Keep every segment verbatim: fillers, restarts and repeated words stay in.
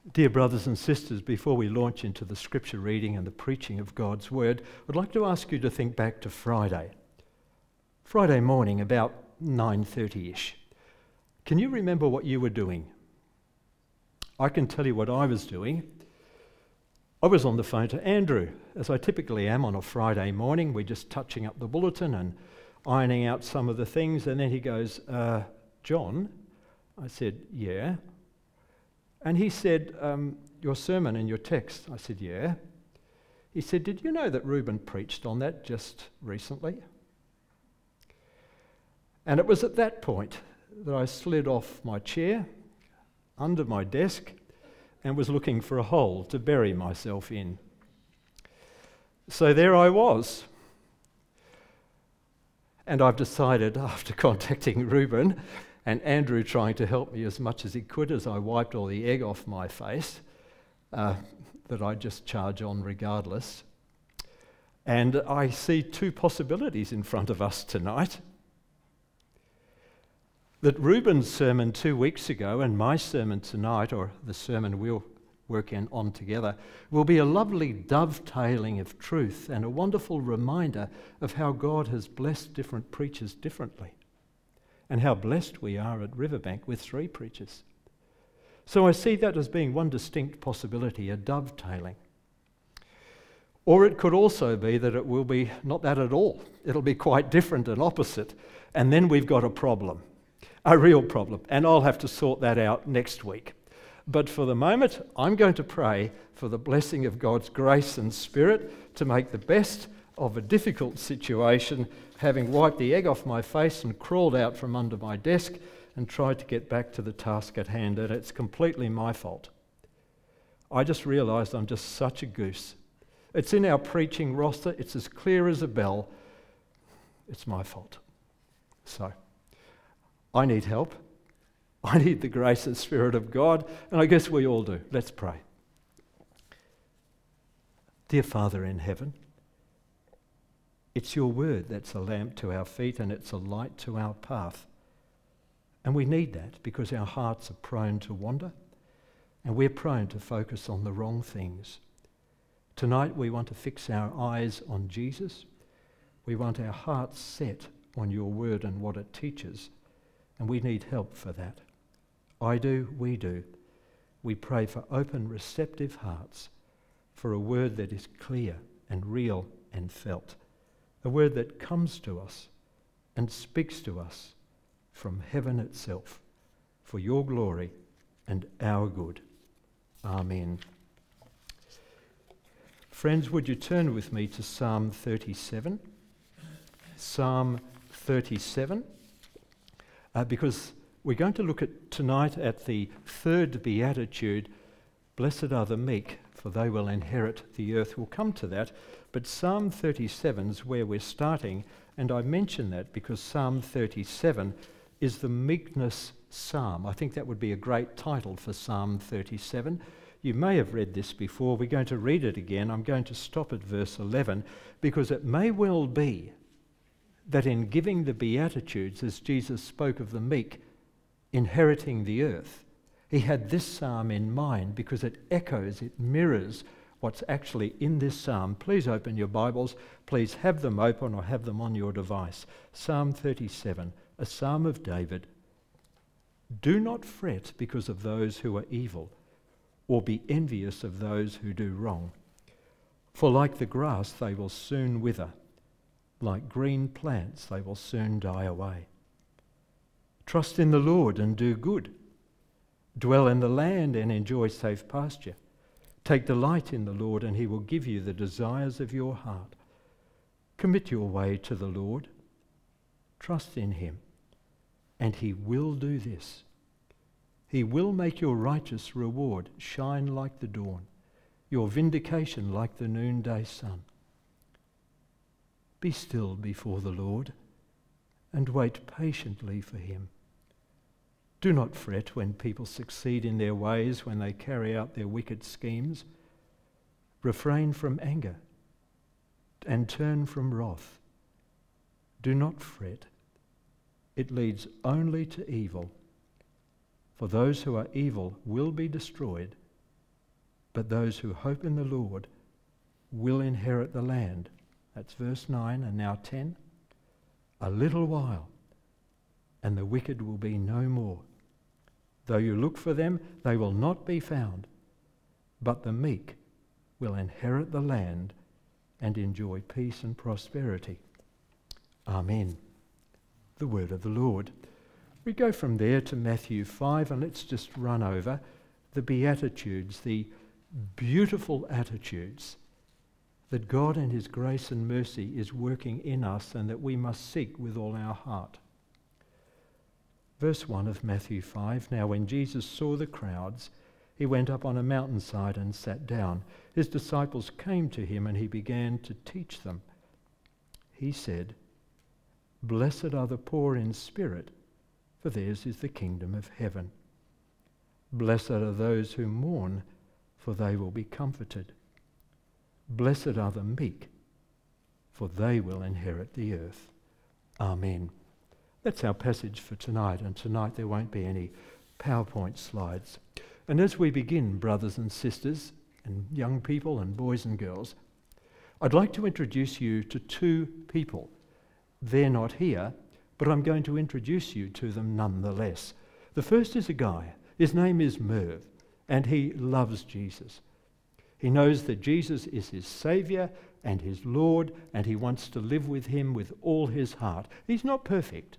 Dear brothers and sisters, before we launch into the scripture reading and the preaching of God's word, I'd like to ask you to think back to Friday. Friday morning, about nine thirty-ish. Can you remember what you were doing? I can tell you what I was doing. I was on the phone to Andrew, as I typically am on a Friday morning. We're just touching up the bulletin and ironing out some of the things, and then he goes, uh, John? I said, yeah. And he said, um, your sermon and your text. I said, yeah. He said, did you know that Reuben preached on that just recently? And it was at that point that I slid off my chair, under my desk, and was looking for a hole to bury myself in. So there I was. And I've decided, after contacting Reuben and Andrew trying to help me as much as he could as I wiped all the egg off my face, uh, that I'd just charge on regardless. And I see two possibilities in front of us tonight. That Reuben's sermon two weeks ago and my sermon tonight, or the sermon we'll work in on together, will be a lovely dovetailing of truth and a wonderful reminder of how God has blessed different preachers differently, and how blessed we are at Riverbank with three preachers. So I see that as being one distinct possibility, a dovetailing. Or it could also be that it will be not that at all. It'll be quite different and opposite, and then we've got a problem. A real problem, and I'll have to sort that out next week. But for the moment, I'm going to pray for the blessing of God's grace and Spirit to make the best of a difficult situation, having wiped the egg off my face and crawled out from under my desk and tried to get back to the task at hand, and it's completely my fault. I just realised I'm just such a goose. It's in our preaching roster, it's as clear as a bell. It's my fault. So, I need help. I need the grace and Spirit of God, and I guess we all do. Let's pray. Dear Father in heaven, it's your word that's a lamp to our feet and it's a light to our path. And we need that because our hearts are prone to wander and we're prone to focus on the wrong things. Tonight we want to fix our eyes on Jesus. We want our hearts set on your word and what it teaches. And we need help for that. I do, we do. We pray for open, receptive hearts, for a word that is clear and real and felt, a word that comes to us and speaks to us from heaven itself, for your glory and our good. Amen. Friends, would you turn with me to Psalm thirty-seven? Psalm thirty-seven. Uh, because we're going to look at tonight at the third beatitude, blessed are the meek, for they will inherit the earth. We'll come to that, but Psalm thirty-seven is where we're starting, and I mention that because Psalm thirty-seven is the meekness psalm. I think that would be a great title for Psalm thirty-seven. You may have read this before. We're going to read it again. I'm going to stop at verse eleven, because it may well be that in giving the Beatitudes, as Jesus spoke of the meek inheriting the earth, he had this psalm in mind because it echoes, it mirrors what's actually in this psalm. Please open your Bibles. Please have them open or have them on your device. Psalm thirty-seven, a psalm of David. Do not fret because of those who are evil, or be envious of those who do wrong. For like the grass they will soon wither. Like green plants, they will soon die away. Trust in the Lord and do good. Dwell in the land and enjoy safe pasture. Take delight in the Lord, and he will give you the desires of your heart. Commit your way to the Lord. Trust in him, and he will do this. He will make your righteous reward shine like the dawn, your vindication like the noonday sun. Be still before the Lord and wait patiently for him. Do not fret when people succeed in their ways, when they carry out their wicked schemes. Refrain from anger and turn from wrath. Do not fret. It leads only to evil. For those who are evil will be destroyed, but those who hope in the Lord will inherit the land. That's verse nine, and now ten. A little while, and the wicked will be no more. Though you look for them, they will not be found, but the meek will inherit the land and enjoy peace and prosperity. Amen. The word of the Lord. We go from there to Matthew five, and let's just run over the Beatitudes, the beautiful attitudes that God in his grace and mercy is working in us and that we must seek with all our heart. Verse one of Matthew five, now when Jesus saw the crowds, he went up on a mountainside and sat down. His disciples came to him and he began to teach them. He said, "Blessed are the poor in spirit, for theirs is the kingdom of heaven. Blessed are those who mourn, for they will be comforted. Blessed are the meek, for they will inherit the earth." Amen. That's our passage for tonight, and tonight there won't be any PowerPoint slides. And as we begin, brothers and sisters, and young people and boys and girls, I'd like to introduce you to two people. They're not here, but I'm going to introduce you to them nonetheless. The first is a guy. His name is Merv, and he loves Jesus. He knows that Jesus is his Saviour and his Lord, and he wants to live with him with all his heart. He's not perfect,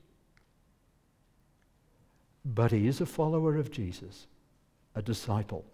but he is a follower of Jesus, a disciple.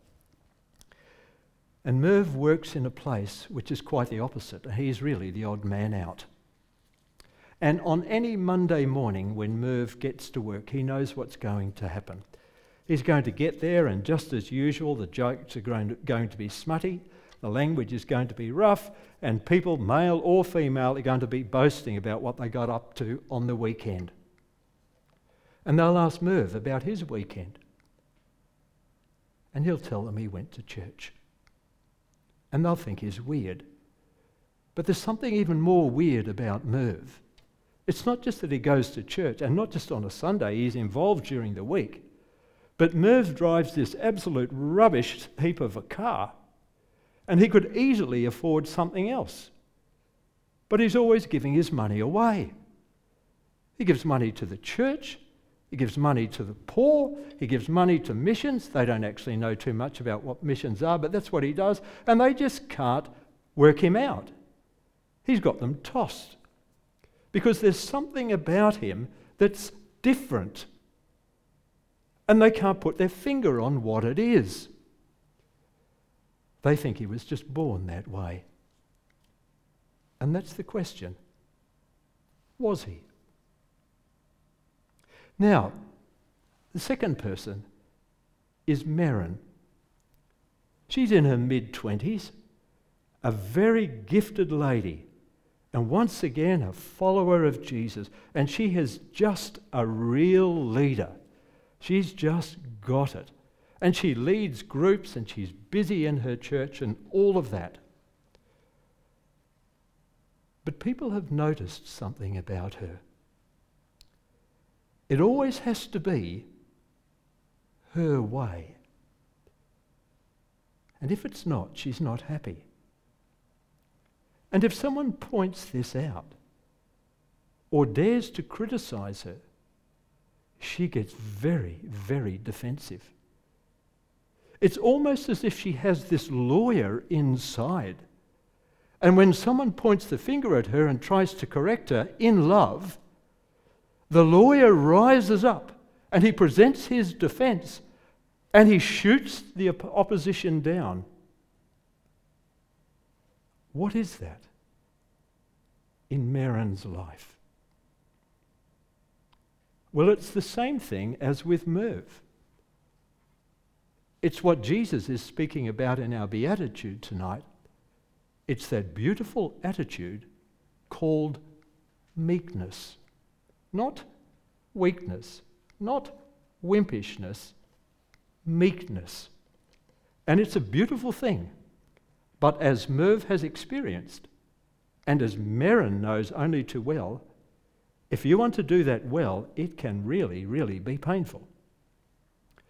And Merv works in a place which is quite the opposite. He's really the odd man out. And on any Monday morning when Merv gets to work, he knows what's going to happen. He's going to get there, and just as usual, the jokes are going to, going to be smutty, the language is going to be rough, and people, male or female, are going to be boasting about what they got up to on the weekend. And they'll ask Merv about his weekend. And he'll tell them he went to church. And they'll think he's weird. But there's something even more weird about Merv. It's not just that he goes to church, and not just on a Sunday, he's involved during the week. But Merv drives this absolute rubbish heap of a car, and he could easily afford something else. But he's always giving his money away. He gives money to the church, he gives money to the poor, he gives money to missions. They don't actually know too much about what missions are, but that's what he does, and they just can't work him out. He's got them tossed, because there's something about him that's different. And they can't put their finger on what it is. They think he was just born that way. And that's the question. Was he? Now, the second person is Merrin. She's in her mid-twenties, a very gifted lady, and once again a follower of Jesus. And she is just a real leader. She's just got it. And she leads groups, and she's busy in her church and all of that. But people have noticed something about her. It always has to be her way. And if it's not, she's not happy. And if someone points this out or dares to criticize her, she gets very, very defensive. It's almost as if she has this lawyer inside. And when someone points the finger at her and tries to correct her in love, the lawyer rises up and he presents his defense and he shoots the op- opposition down. What is that in Merrin's life? Well, it's the same thing as with Merv. It's what Jesus is speaking about in our Beatitude tonight. It's that beautiful attitude called meekness. Not weakness, not wimpishness, meekness. And it's a beautiful thing. But as Merv has experienced, and as Merrin knows only too well, if you want to do that well, it can really, really be painful.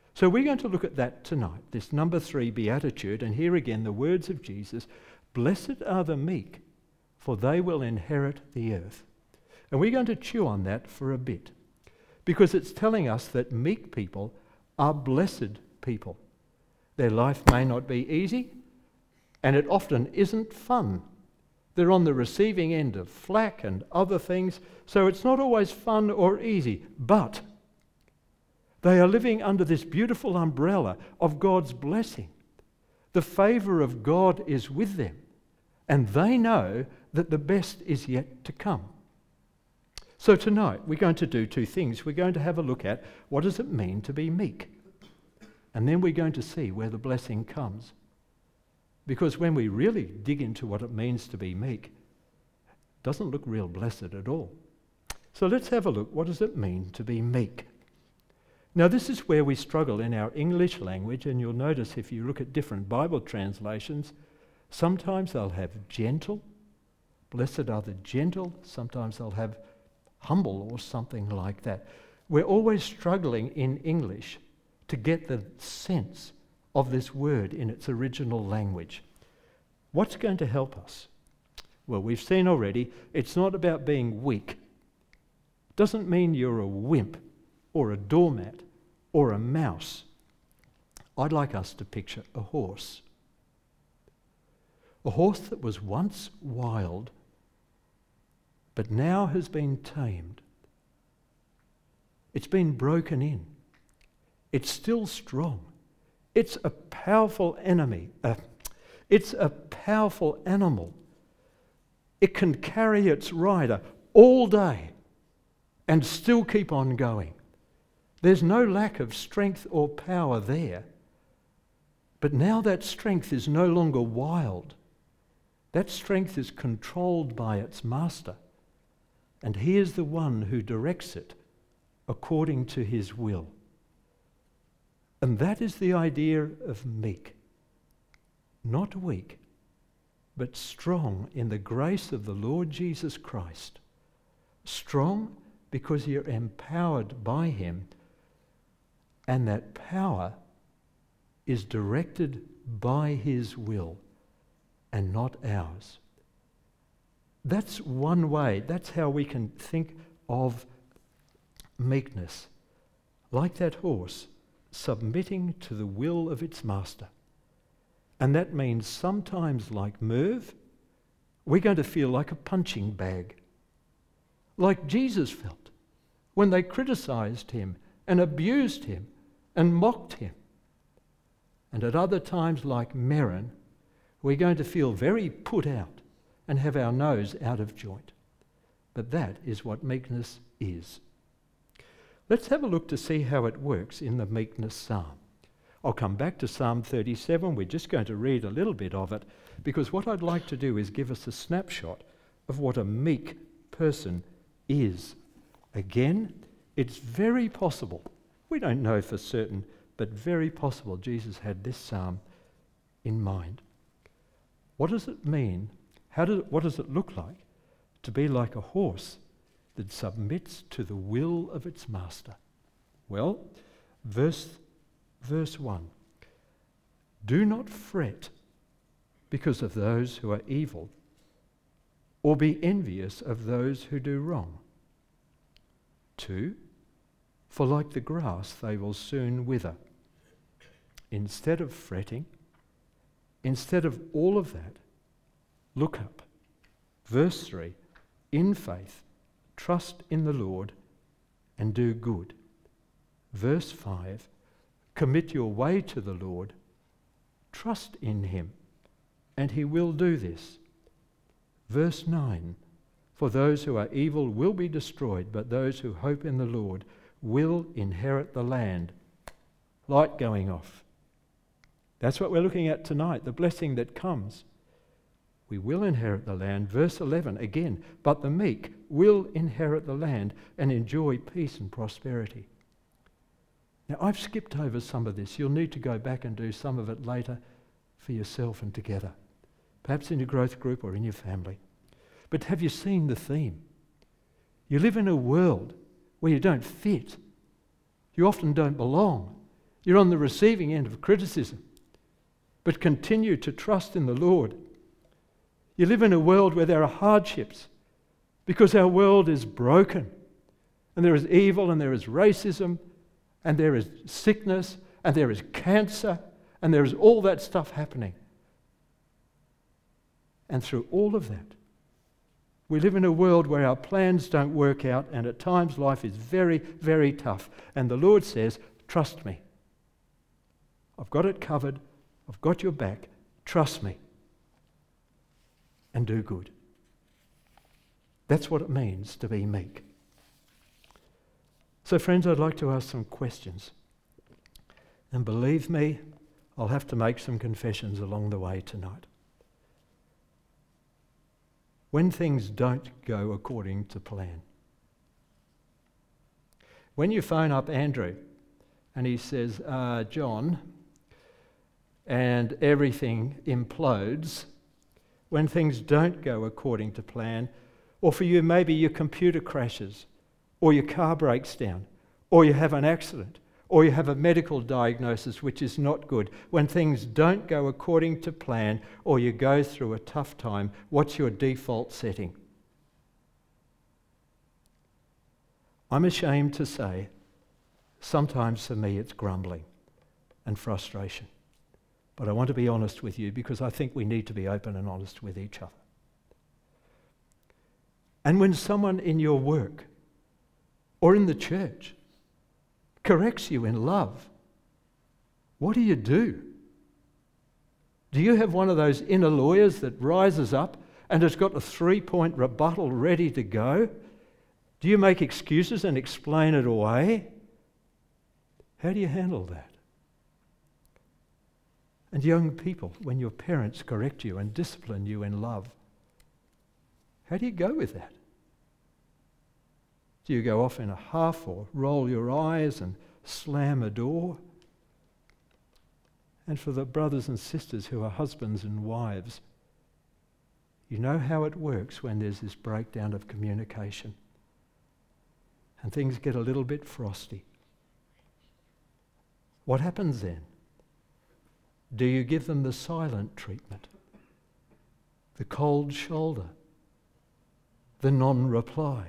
So we're going to look at that tonight, this number three beatitude, and here again the words of Jesus, "Blessed are the meek, for they will inherit the earth." And we're going to chew on that for a bit, because it's telling us that meek people are blessed people. Their life may not be easy, and it often isn't fun. They're on the receiving end of flack and other things, so it's not always fun or easy, but they are living under this beautiful umbrella of God's blessing. The favour of God is with them, and they know that the best is yet to come. So tonight we're going to do two things. We're going to have a look at what does it mean to be meek, and then we're going to see where the blessing comes. Because when we really dig into what it means to be meek, it doesn't look real blessed at all. So let's have a look. What does it mean to be meek? Now this is where we struggle in our English language, and you'll notice if you look at different Bible translations, sometimes they'll have gentle, blessed are the gentle, sometimes they'll have humble or something like that. We're always struggling in English to get the sense of this word in its original language. What's going to help us? Well, we've seen already, it's not about being weak. It doesn't mean you're a wimp or a doormat or a mouse. I'd like us to picture a horse. A horse that was once wild, but now has been tamed. It's been broken in. It's still strong. It's a powerful enemy. Uh, it's a powerful animal. It can carry its rider all day and still keep on going. There's no lack of strength or power there. But now that strength is no longer wild. That strength is controlled by its master. And he is the one who directs it according to his will. And that is the idea of meek. Not weak, but strong in the grace of the Lord Jesus Christ. Strong because you're empowered by him, and that power is directed by his will and not ours. That's one way, that's how we can think of meekness. Like that horse, submitting to the will of its master. And that means sometimes, like Merv, we're going to feel like a punching bag. Like Jesus felt when they criticised him and abused him and mocked him. And at other times, like Merrin, we're going to feel very put out and have our nose out of joint. But that is what meekness is. Let's have a look to see how it works in the meekness psalm. I'll come back to Psalm thirty-seven. We're just going to read a little bit of it, because what I'd like to do is give us a snapshot of what a meek person is. Again, it's very possible, we don't know for certain, but very possible Jesus had this psalm in mind. What does it mean? How does it, what does it look like to be like a horse that submits to the will of its master? Well, verse, verse one. Do not fret because of those who are evil, or be envious of those who do wrong. Two, for like the grass they will soon wither. Instead of fretting, instead of all of that, look up. Verse three, in faith, trust in the Lord and do good. Verse five, commit your way to the Lord, trust in him, and he will do this. Verse nine, for those who are evil will be destroyed, but those who hope in the Lord will inherit the land. Light going off. That's what we're looking at tonight, the blessing that comes. We will inherit the land. Verse eleven, again, but the meek will inherit the land and enjoy peace and prosperity. Now, I've skipped over some of this. You'll need to go back and do some of it later for yourself and together, perhaps in your growth group or in your family. But have you seen the theme? You live in a world where you don't fit. You often don't belong. You're on the receiving end of criticism. But continue to trust in the Lord. You live in a world where there are hardships because our world is broken. And there is evil, and there is racism, and there is sickness, and there is cancer, and there is all that stuff happening. And through all of that, we live in a world where our plans don't work out, and at times life is very, very tough. And the Lord says, trust me. I've got it covered. I've got your back. Trust me. And do good. That's what it means to be meek. So friends, I'd like to ask some questions. And believe me, I'll have to make some confessions along the way tonight. When things don't go according to plan. When you phone up Andrew and he says, uh, John, and everything implodes, when things don't go according to plan, or for you maybe your computer crashes, or your car breaks down, or you have an accident, or you have a medical diagnosis which is not good. When things don't go according to plan, or you go through a tough time, what's your default setting? I'm ashamed to say, sometimes for me it's grumbling and frustration. But I want to be honest with you because I think we need to be open and honest with each other. And when someone in your work or in the church corrects you in love, what do you do? Do you have one of those inner lawyers that rises up and has got a three-point rebuttal ready to go? Do you make excuses and explain it away? How do you handle that? And young people, when your parents correct you and discipline you in love, how do you go with that? Do you go off in a huff or roll your eyes and slam a door? And for the brothers and sisters who are husbands and wives, you know how it works when there's this breakdown of communication and things get a little bit frosty. What happens then? Do you give them the silent treatment, the cold shoulder, the non-reply?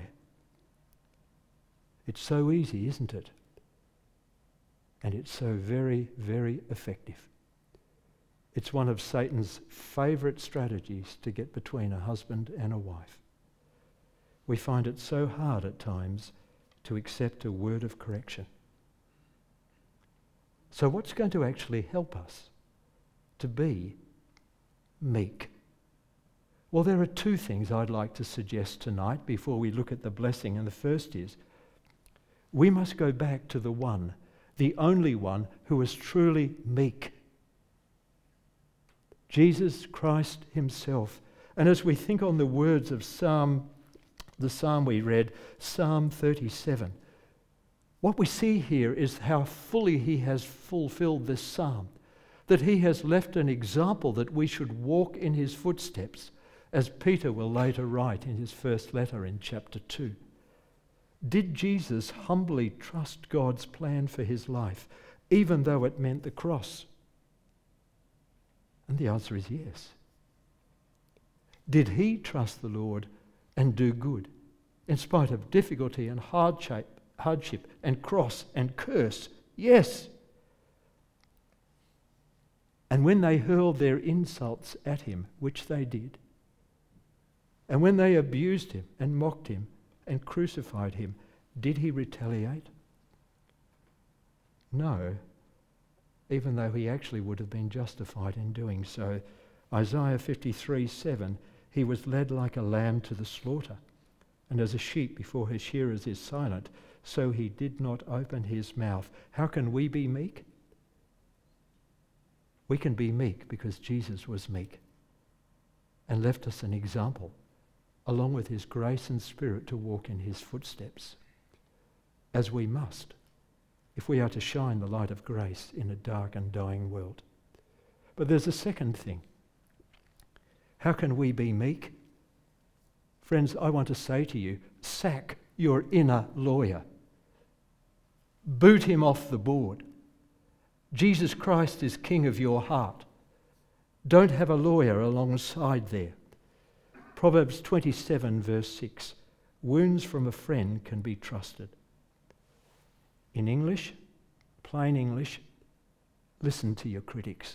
It's so easy, isn't it? And it's so very, very effective. It's one of Satan's favourite strategies to get between a husband and a wife. We find it so hard at times to accept a word of correction. So what's going to actually help us to be meek? Well, there are two things I'd like to suggest tonight before we look at the blessing. And the first is, we must go back to the one, the only one who was truly meek. Jesus Christ himself. And as we think on the words of Psalm, the Psalm we read, Psalm thirty-seven, what we see here is how fully he has fulfilled this psalm, that he has left an example that we should walk in his footsteps, as Peter will later write in his first letter in chapter two. Did Jesus humbly trust God's plan for his life, even though it meant the cross? And the answer is yes. Did he trust the Lord and do good, in spite of difficulty and hardship, hardship and cross and curse? Yes. And when they hurled their insults at him, which they did, and when they abused him and mocked him and crucified him, did he retaliate? No, even though he actually would have been justified in doing so. Isaiah fifty-three seven, he was led like a lamb to the slaughter, and as a sheep before her shearers is silent, so he did not open his mouth. How can we be meek? We can be meek because Jesus was meek and left us an example, along with his grace and spirit, to walk in his footsteps, as we must, if we are to shine the light of grace in a dark and dying world. But there's a second thing. How can we be meek? Friends, I want to say to you, sack your inner lawyer. Boot him off the board Jesus Christ is King of your heart. Don't have a lawyer alongside there. Proverbs twenty-seven verse six. Wounds from a friend can be trusted. In English, plain English, listen to your critics.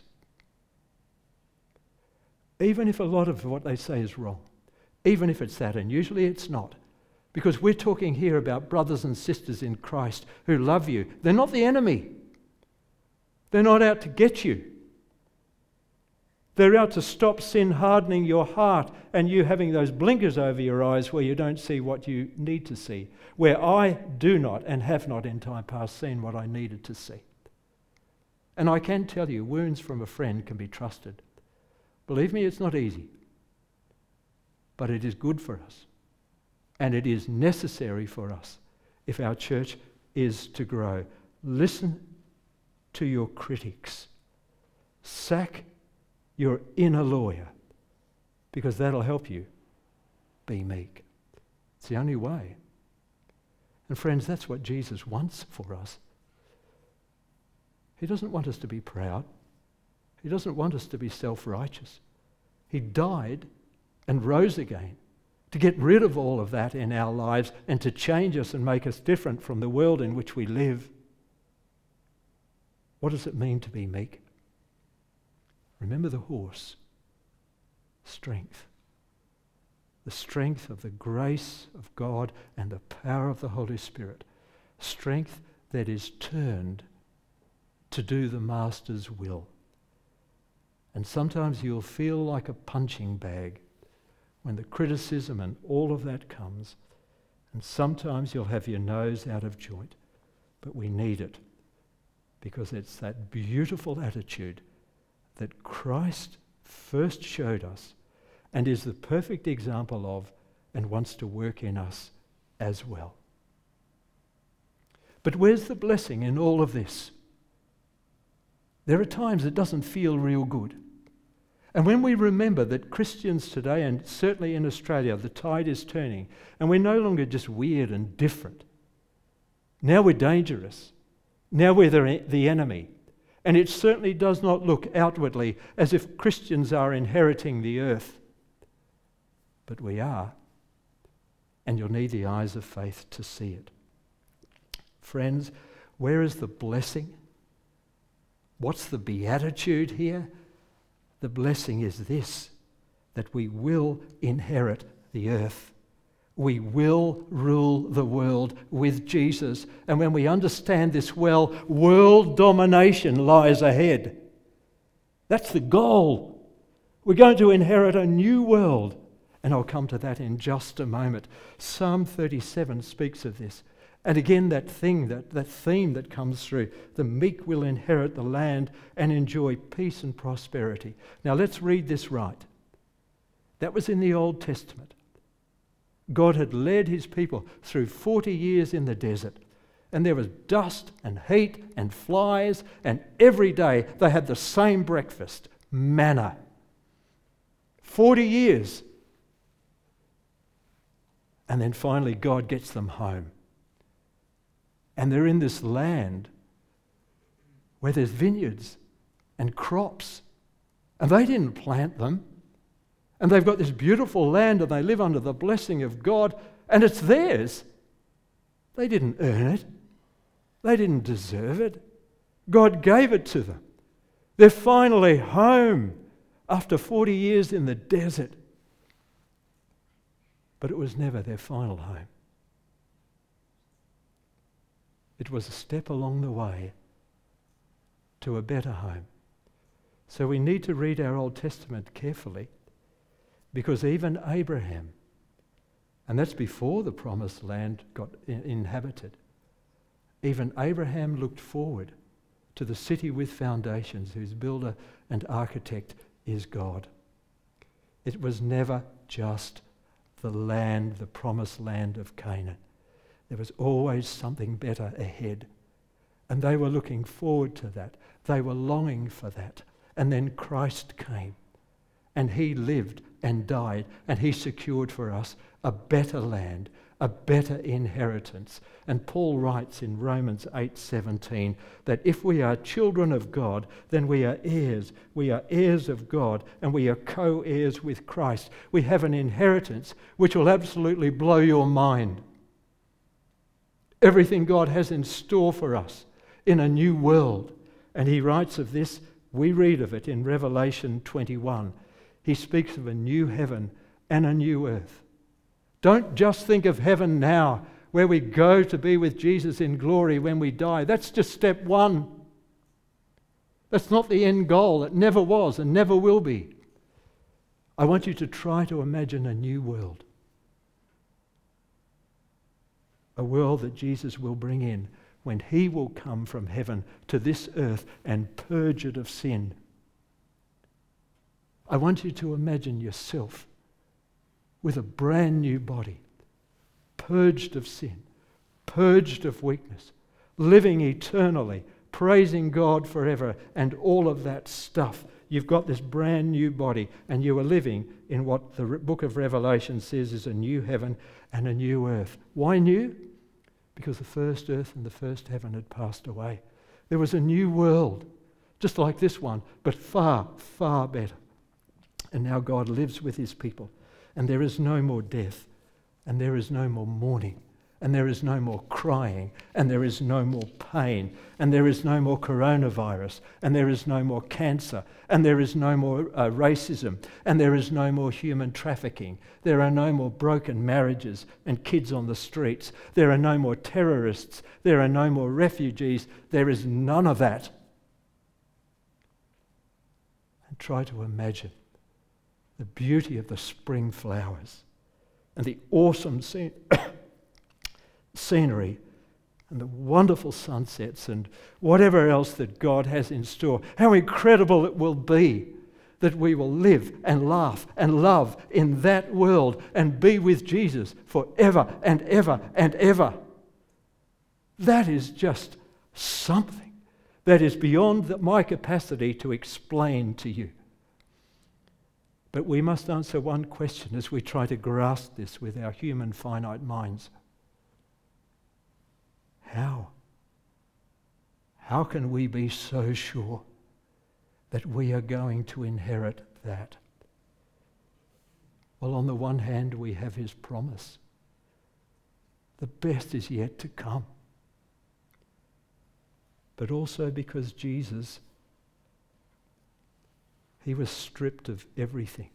Even if a lot of what they say is wrong, even if it's that, and usually it's not, because we're talking here about brothers and sisters in Christ who love you. They're not the enemy. They're not out to get you. They're out to stop sin hardening your heart and you having those blinkers over your eyes where you don't see what you need to see, where I do not and have not in time past seen what I needed to see. And I can tell you, wounds from a friend can be trusted. Believe me, it's not easy, but it is good for us, and it is necessary for us if our church is to grow. Listen to your critics. Sack your inner lawyer, because that'll help you be meek. It's the only way. And friends, that's what Jesus wants for us. He doesn't want us to be proud. He doesn't want us to be self-righteous. He died and rose again to get rid of all of that in our lives and to change us and make us different from the world in which we live. What does it mean to be meek? Remember the horse. Strength. The strength of the grace of God and the power of the Holy Spirit. Strength that is turned to do the Master's will. And sometimes you'll feel like a punching bag when the criticism and all of that comes. And sometimes you'll have your nose out of joint. But we need it, because it's that beautiful attitude that Christ first showed us and is the perfect example of and wants to work in us as well. But where's the blessing in all of this? There are times it doesn't feel real good. And when we remember that Christians today, and certainly in Australia, the tide is turning, and we're no longer just weird and different. Now we're dangerous. Now we're the, the enemy. And it certainly does not look outwardly as if Christians are inheriting the earth. But we are. And you'll need the eyes of faith to see it. Friends, where is the blessing? What's the beatitude here? The blessing is this, that we will inherit the earth. We will rule the world with Jesus. And when we understand this well, world domination lies ahead. That's the goal. We're going to inherit a new world. And I'll come to that in just a moment. Psalm thirty-seven speaks of this. And again, that thing, that, that theme that comes through, the meek will inherit the land and enjoy peace and prosperity. Now let's read this right. That was in the Old Testament. God had led his people through forty years in the desert. And there was dust and heat and flies, and every day they had the same breakfast, manna. forty years. And then finally God gets them home. And they're in this land where there's vineyards and crops. And they didn't plant them. And they've got this beautiful land and they live under the blessing of God. And it's theirs. They didn't earn it. They didn't deserve it. God gave it to them. They're finally home after forty years in the desert. But it was never their final home. It was a step along the way to a better home. So we need to read our Old Testament carefully, because even Abraham, and that's before the promised land got in- inhabited, even Abraham looked forward to the city with foundations, whose builder and architect is God. It was never just the land, the promised land of Canaan. There was always something better ahead. And they were looking forward to that. They were longing for that. And then Christ came. And he lived and died. And he secured for us a better land, a a better inheritance. And Paul writes in Romans eight seventeen that if we are children of God, then we are heirs. We are heirs of God, and we are co-heirs with Christ. We have an inheritance which will absolutely blow your mind. Everything God has in store for us in a new world. And he writes of this, we read of it in Revelation twenty-one. He speaks of a new heaven and a new earth. Don't just think of heaven now, where we go to be with Jesus in glory when we die. That's just step one. That's not the end goal. It never was and never will be. I want you to try to imagine a new world. A world that Jesus will bring in when he will come from heaven to this earth and purge it of sin. I want you to imagine yourself with a brand new body, purged of sin, purged of weakness, living eternally, praising God forever, and all of that stuff. You've got this brand new body, and you are living in what the book of Revelation says is a new heaven and a new earth. Why new? Because the first earth and the first heaven had passed away. There was a new world, just like this one, but far, far better. And now God lives with his people. And there is no more death, and there is no more mourning, and there is no more crying, and there is no more pain, and there is no more coronavirus, and there is no more cancer, and there is no more uh, racism, and there is no more human trafficking. There are no more broken marriages and kids on the streets. There are no more terrorists. There are no more refugees. There is none of that. And try to imagine the beauty of the spring flowers and the awesome scene scenery and the wonderful sunsets and whatever else that God has in store. How incredible it will be that we will live and laugh and love in that world and be with Jesus forever and ever and ever. That is just something that is beyond my capacity to explain to you. But we must answer one question as we try to grasp this with our human finite minds. How? How can we be so sure that we are going to inherit that? Well, on the one hand, we have his promise. The best is yet to come. But also because Jesus, he was stripped of everything.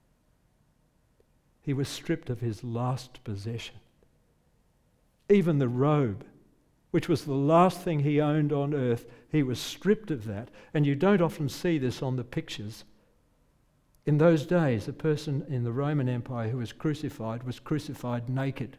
He was stripped of his last possession. Even the robe, which was the last thing he owned on earth, he was stripped of that. And you don't often see this on the pictures. In those days, a person in the Roman Empire who was crucified was crucified naked.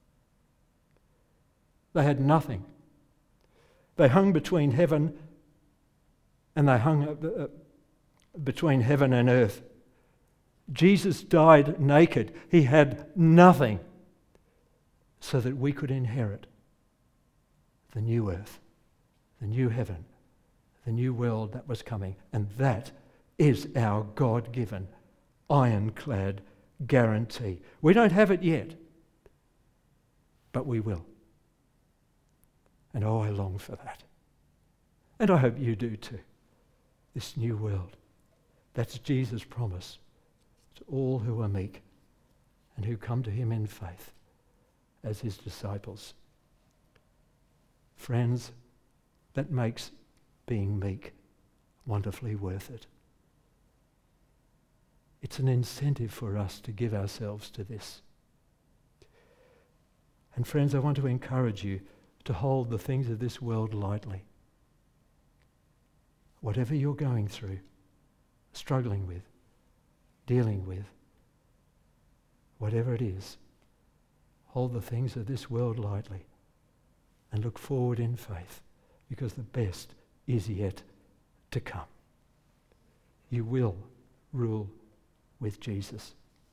They had nothing. They hung between heaven and they hung uh, between heaven and earth. Jesus died naked. He had nothing so that we could inherit the new earth, the new heaven, the new world that was coming. And that is our God-given, ironclad guarantee. We don't have it yet, but we will. And oh, I long for that. And I hope you do too. This new world. That's Jesus' promise to all who are meek and who come to him in faith as his disciples. Friends, that makes being meek wonderfully worth it. It's an incentive for us to give ourselves to this. And friends, I want to encourage you to hold the things of this world lightly. Whatever you're going through, struggling with, dealing with, whatever it is, hold the things of this world lightly and look forward in faith, because the best is yet to come. You will rule with Jesus.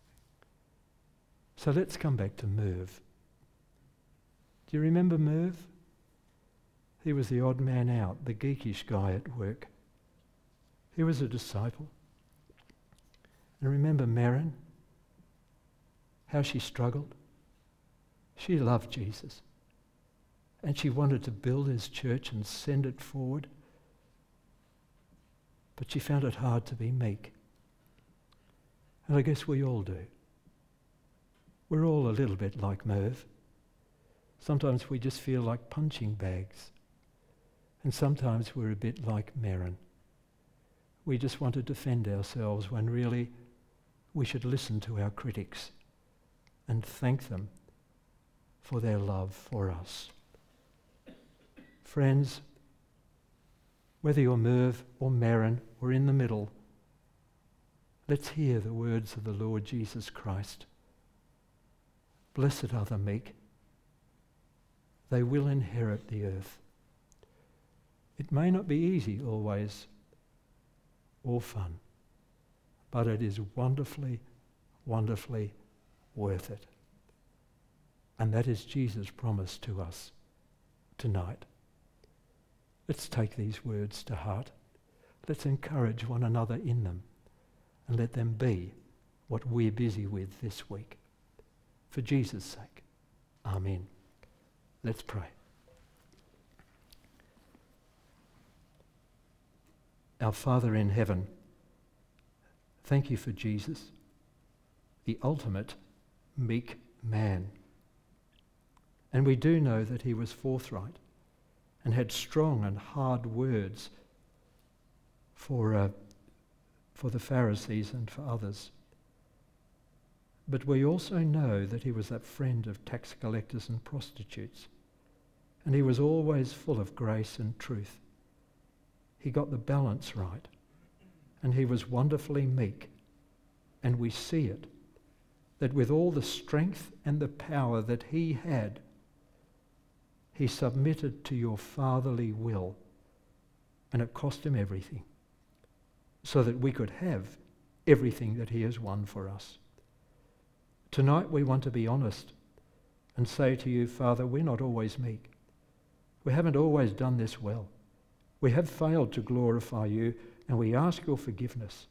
So let's come back to Merv. Do you remember Merv? He was the odd man out, the geekish guy at work. He was a disciple. And remember Marin? How she struggled? She loved Jesus. And she wanted to build his church and send it forward. But she found it hard to be meek. And I guess we all do. We're all a little bit like Merv. Sometimes we just feel like punching bags. And sometimes we're a bit like Merrin. We just want to defend ourselves when really we should listen to our critics and thank them for their love for us. Friends, whether you're Merv or Merrin or in the middle, let's hear the words of the Lord Jesus Christ. Blessed are the meek. They will inherit the earth. It may not be easy always or fun, but it is wonderfully, wonderfully worth it. And that is Jesus' promise to us tonight. Let's take these words to heart. Let's encourage one another in them and let them be what we're busy with this week. For Jesus' sake, amen. Let's pray. Our Father in heaven, thank you for Jesus, the ultimate meek man. And we do know that he was forthright and had strong and hard words for, uh, for the Pharisees and for others. But we also know that he was that friend of tax collectors and prostitutes, and he was always full of grace and truth. He got the balance right, and he was wonderfully meek, and we see it, that with all the strength and the power that he had, he submitted to your fatherly will, and it cost him everything, so that we could have everything that he has won for us. Tonight we want to be honest and say to you, Father, we're not always meek. We haven't always done this well. We have failed to glorify you, and we ask your forgiveness.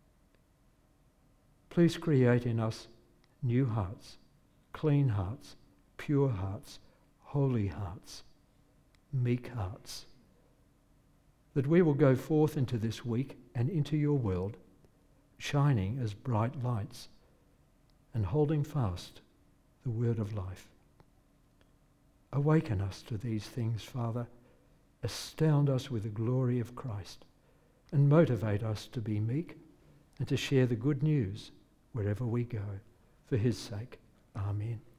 Please create in us new hearts, clean hearts, pure hearts, holy hearts, meek hearts, that we will go forth into this week and into your world, shining as bright lights and holding fast the word of life. Awaken us to these things, Father. Astound us with the glory of Christ and motivate us to be meek and to share the good news wherever we go. For his sake, amen.